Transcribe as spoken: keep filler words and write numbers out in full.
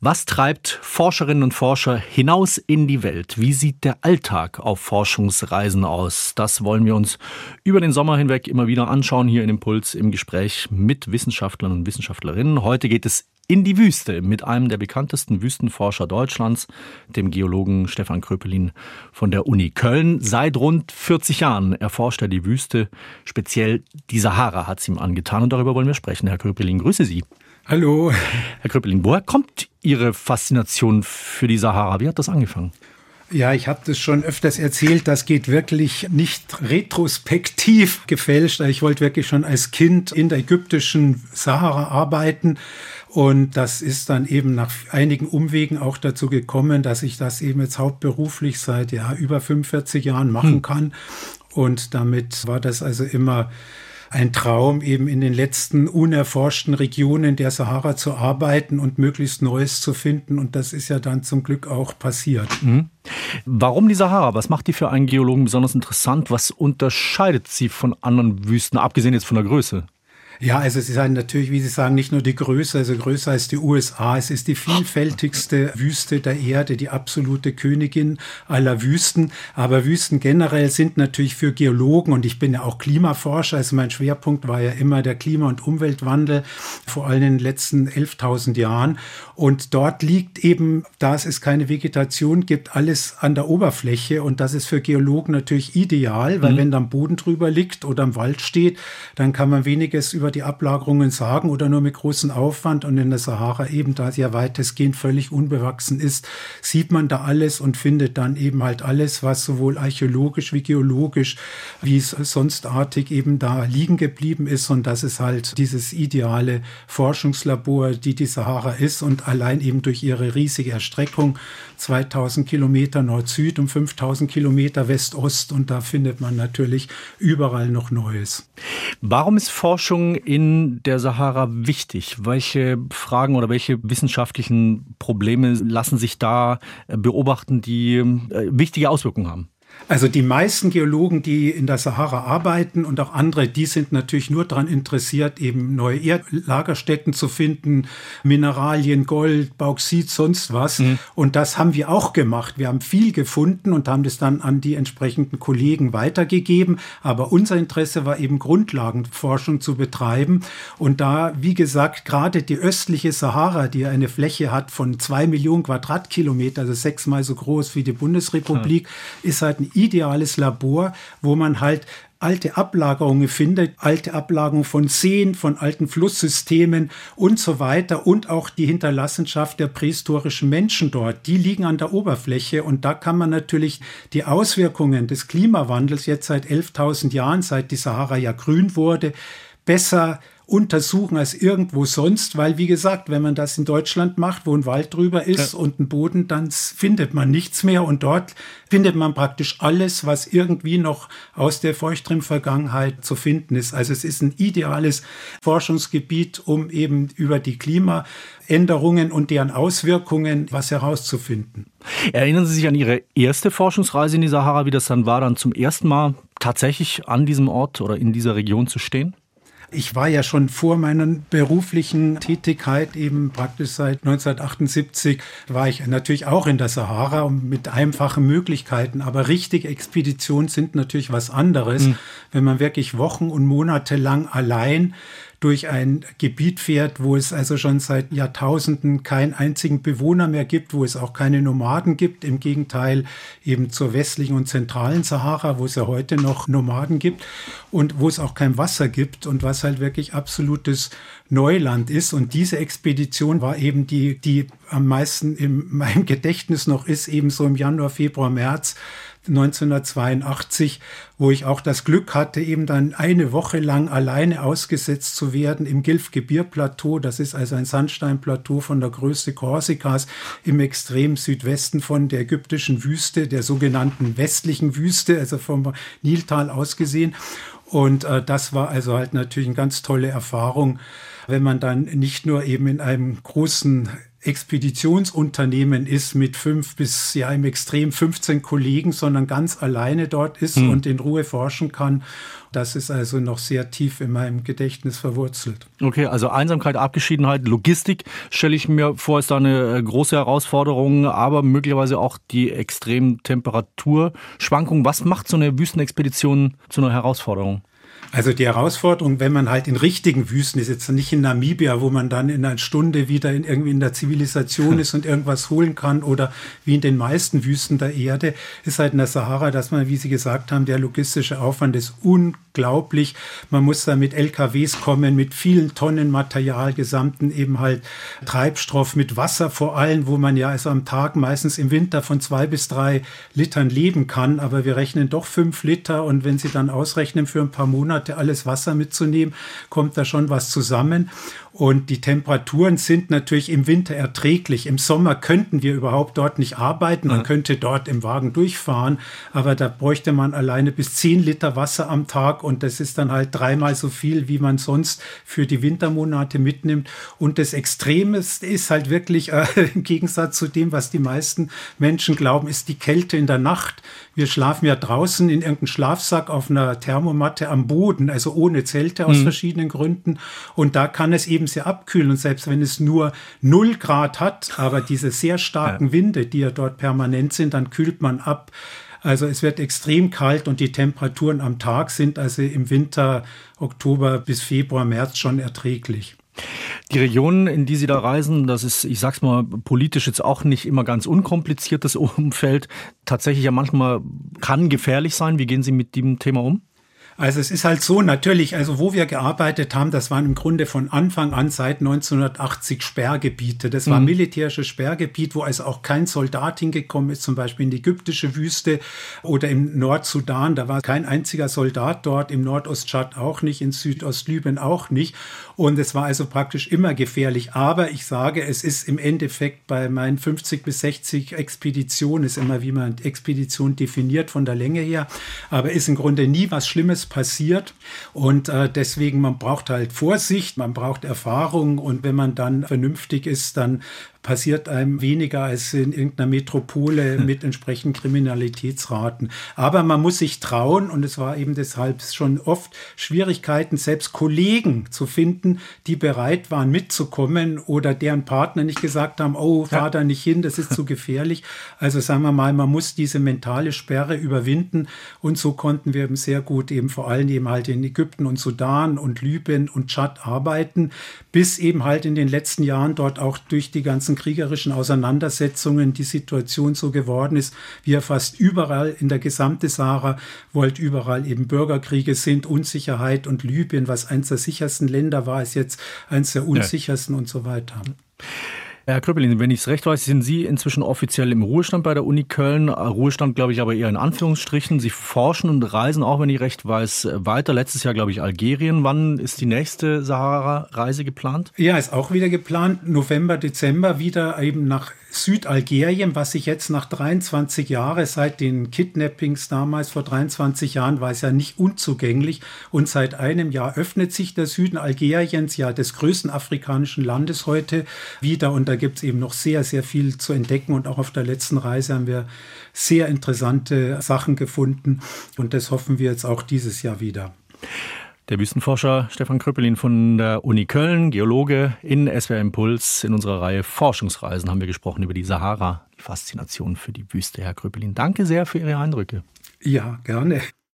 Was treibt Forscherinnen und Forscher hinaus in die Welt? Wie sieht der Alltag auf Forschungsreisen aus? Das wollen wir uns über den Sommer hinweg immer wieder anschauen, hier in Impuls im Gespräch mit Wissenschaftlern und Wissenschaftlerinnen. Heute geht es in die Wüste mit einem der bekanntesten Wüstenforscher Deutschlands, dem Geologen Stefan Kröpelin von der Uni Köln. Seit rund vierzig Jahren erforscht er die Wüste, speziell die Sahara hat es ihm angetan und darüber wollen wir sprechen. Herr Kröpelin, grüße Sie. Hallo. Herr Kröpelin, woher kommt Ihre Faszination für die Sahara? Wie hat das angefangen? Ja, ich habe das schon öfters erzählt, das geht wirklich nicht retrospektiv gefälscht. Ich wollte wirklich schon als Kind in der ägyptischen Sahara arbeiten und das ist dann eben nach einigen Umwegen auch dazu gekommen, dass ich das eben jetzt hauptberuflich seit ja, über fünfundvierzig Jahren machen kann und damit war das also immer ein Traum, eben in den letzten unerforschten Regionen der Sahara zu arbeiten und möglichst Neues zu finden. Und das ist ja dann zum Glück auch passiert. Mhm. Warum die Sahara? Was macht die für einen Geologen besonders interessant? Was unterscheidet sie von anderen Wüsten, abgesehen jetzt von der Größe? Ja, also es ist halt natürlich, wie Sie sagen, nicht nur die Größe, also größer als die U S A. Es ist die vielfältigste Wüste der Erde, die absolute Königin aller Wüsten. Aber Wüsten generell sind natürlich für Geologen, und ich bin ja auch Klimaforscher, also mein Schwerpunkt war ja immer der Klima- und Umweltwandel, vor allem in den letzten elftausend Jahren. Und dort liegt eben, da es keine Vegetation gibt, alles an der Oberfläche. Und das ist für Geologen natürlich ideal, weil mhm. wenn da ein Boden drüber liegt oder im Wald steht, dann kann man weniges über die Ablagerungen sagen oder nur mit großem Aufwand. Und in der Sahara eben, da sie ja weitestgehend völlig unbewachsen ist, sieht man da alles und findet dann eben halt alles, was sowohl archäologisch wie geologisch, wie es sonstartig eben da liegen geblieben ist. Und das ist halt dieses ideale Forschungslabor, die die Sahara ist. Und allein eben durch ihre riesige Erstreckung, zweitausend Kilometer Nord-Süd und fünftausend Kilometer West-Ost. Und da findet man natürlich überall noch Neues. Warum ist Forschung in der Sahara wichtig? Welche Fragen oder welche wissenschaftlichen Probleme lassen sich da beobachten, die wichtige Auswirkungen haben? Also die meisten Geologen, die in der Sahara arbeiten und auch andere, die sind natürlich nur daran interessiert, eben neue Erdlagerstätten zu finden, Mineralien, Gold, Bauxit, sonst was. Mhm. Und das haben wir auch gemacht. Wir haben viel gefunden und haben das dann an die entsprechenden Kollegen weitergegeben. Aber unser Interesse war eben Grundlagenforschung zu betreiben. Und da, wie gesagt, gerade die östliche Sahara, die eine Fläche hat von zwei Millionen Quadratkilometer, also sechsmal so groß wie die Bundesrepublik, ja. ist halt ein ideales Labor, wo man halt alte Ablagerungen findet, alte Ablagerungen von Seen, von alten Flusssystemen und so weiter und auch die Hinterlassenschaft der prähistorischen Menschen dort, die liegen an der Oberfläche und da kann man natürlich die Auswirkungen des Klimawandels jetzt seit elftausend Jahren, seit die Sahara ja grün wurde, besser untersuchen als irgendwo sonst, weil wie gesagt, wenn man das in Deutschland macht, wo ein Wald drüber ist ja. und ein Boden, dann findet man nichts mehr und dort findet man praktisch alles, was irgendwie noch aus der feuchteren Vergangenheit zu finden ist. Also es ist ein ideales Forschungsgebiet, um eben über die Klimaänderungen und deren Auswirkungen was herauszufinden. Erinnern Sie sich an Ihre erste Forschungsreise in die Sahara, wie das dann war, dann zum ersten Mal tatsächlich an diesem Ort oder in dieser Region zu stehen? Ich war ja schon vor meiner beruflichen Tätigkeit, eben praktisch seit neunzehnhundertachtundsiebzig, war ich natürlich auch in der Sahara mit einfachen Möglichkeiten. Aber richtige Expeditionen sind natürlich was anderes, mhm. wenn man wirklich Wochen und Monate lang allein durch ein Gebiet fährt, wo es also schon seit Jahrtausenden keinen einzigen Bewohner mehr gibt, wo es auch keine Nomaden gibt. Im Gegenteil eben zur westlichen und zentralen Sahara, wo es ja heute noch Nomaden gibt und wo es auch kein Wasser gibt und was halt wirklich absolutes Neuland ist. Und diese Expedition war eben die, die am meisten in meinem Gedächtnis noch ist, eben so im Januar, Februar, März neunzehnhundertzweiundachtzig, wo ich auch das Glück hatte, eben dann eine Woche lang alleine ausgesetzt zu werden im Gilfgebirplateau. Das ist also ein Sandsteinplateau von der Größe Korsikas im extremen Südwesten von der ägyptischen Wüste, der sogenannten westlichen Wüste, also vom Niltal aus gesehen. Und äh, das war also halt natürlich eine ganz tolle Erfahrung, wenn man dann nicht nur eben in einem großen Expeditionsunternehmen ist mit fünf bis ja im Extrem fünfzehn Kollegen, sondern ganz alleine dort ist hm. und in Ruhe forschen kann. Das ist also noch sehr tief in meinem Gedächtnis verwurzelt. Okay, also Einsamkeit, Abgeschiedenheit, Logistik stelle ich mir vor, ist da eine große Herausforderung, aber möglicherweise auch die extremen Temperaturschwankungen. Was macht so eine Wüstenexpedition zu einer Herausforderung? Also die Herausforderung, wenn man halt in richtigen Wüsten ist, jetzt nicht in Namibia, wo man dann in einer Stunde wieder in, irgendwie in der Zivilisation ist und irgendwas holen kann, oder wie in den meisten Wüsten der Erde, ist halt in der Sahara, dass man, wie Sie gesagt haben, der logistische Aufwand ist unglaublich. Man muss da mit L K Ws kommen, mit vielen Tonnen Material, gesamten eben halt Treibstoff, mit Wasser vor allem, wo man ja also am Tag meistens im Winter von zwei bis drei Litern leben kann, aber wir rechnen doch fünf Liter, und wenn Sie dann ausrechnen für ein paar Monate alles Wasser mitzunehmen, kommt da schon was zusammen. Und die Temperaturen sind natürlich im Winter erträglich. Im Sommer könnten wir überhaupt dort nicht arbeiten. Man ja. könnte dort im Wagen durchfahren, aber da bräuchte man alleine bis zehn Liter Wasser am Tag, und das ist dann halt dreimal so viel, wie man sonst für die Wintermonate mitnimmt. Und das Extreme ist halt wirklich, äh, im Gegensatz zu dem, was die meisten Menschen glauben, ist die Kälte in der Nacht. Wir schlafen ja draußen in irgendeinem Schlafsack auf einer Thermomatte am Boden, also ohne Zelte aus mhm. verschiedenen Gründen. Und da kann es eben sehr abkühlen. Und selbst wenn es nur null Grad hat, aber diese sehr starken ja. Winde, die ja dort permanent sind, dann kühlt man ab. Also es wird extrem kalt, und die Temperaturen am Tag sind also im Winter, Oktober bis Februar, März schon erträglich. Die Regionen, in die Sie da reisen, das ist, ich sag's mal, politisch jetzt auch nicht immer ganz unkompliziertes Umfeld. Tatsächlich ja manchmal kann gefährlich sein. Wie gehen Sie mit dem Thema um? Also es ist halt so, natürlich, also wo wir gearbeitet haben, das waren im Grunde von Anfang an seit neunzehnhundertachtzig Sperrgebiete. Das war ein mhm. militärisches Sperrgebiet, wo also auch kein Soldat hingekommen ist, zum Beispiel in die ägyptische Wüste oder im Nordsudan. Da war kein einziger Soldat dort, im Nordostschad auch nicht, in Südostlibyen auch nicht. Und es war also praktisch immer gefährlich. Aber ich sage, es ist im Endeffekt bei meinen fünfzig bis sechzig Expeditionen, ist immer, wie man Expedition definiert von der Länge her, aber ist im Grunde nie was Schlimmes passiert, und äh, deswegen, man braucht halt Vorsicht, man braucht Erfahrung, und wenn man dann vernünftig ist, dann passiert einem weniger als in irgendeiner Metropole mit entsprechenden Kriminalitätsraten. Aber man muss sich trauen, und es war eben deshalb schon oft Schwierigkeiten, selbst Kollegen zu finden, die bereit waren mitzukommen, oder deren Partner nicht gesagt haben, oh, fahr da nicht hin, das ist zu gefährlich. Also sagen wir mal, man muss diese mentale Sperre überwinden, und so konnten wir eben sehr gut eben vor allem eben halt in Ägypten und Sudan und Libyen und Tschad arbeiten, bis eben halt in den letzten Jahren dort auch durch die ganzen kriegerischen Auseinandersetzungen die Situation so geworden ist, wie ja fast überall in der gesamten Sahara, wo halt überall eben Bürgerkriege sind, Unsicherheit, und Libyen, was eines der sichersten Länder war, ist jetzt eines der unsichersten ja. und so weiter. Herr Kröpelin, wenn ich es recht weiß, sind Sie inzwischen offiziell im Ruhestand bei der Uni Köln. Ruhestand, glaube ich, aber eher in Anführungsstrichen. Sie forschen und reisen, auch wenn ich recht weiß, weiter. Letztes Jahr, glaube ich, Algerien. Wann ist die nächste Sahara-Reise geplant? Ja, ist auch wieder geplant. November, Dezember wieder eben nach Südalgerien, was sich jetzt nach dreiundzwanzig Jahren, seit den Kidnappings damals vor dreiundzwanzig Jahren, war es ja nicht unzugänglich. Und seit einem Jahr öffnet sich der Süden Algeriens, ja des größten afrikanischen Landes heute, wieder. Und da gibt es eben noch sehr, sehr viel zu entdecken. Und auch auf der letzten Reise haben wir sehr interessante Sachen gefunden. Und das hoffen wir jetzt auch dieses Jahr wieder. Der Wüstenforscher Stefan Kröpelin von der Uni Köln, Geologe in S W R Impuls. In unserer Reihe Forschungsreisen haben wir gesprochen über die Sahara, die Faszination für die Wüste. Herr Kröpelin, danke sehr für Ihre Eindrücke. Ja, gerne.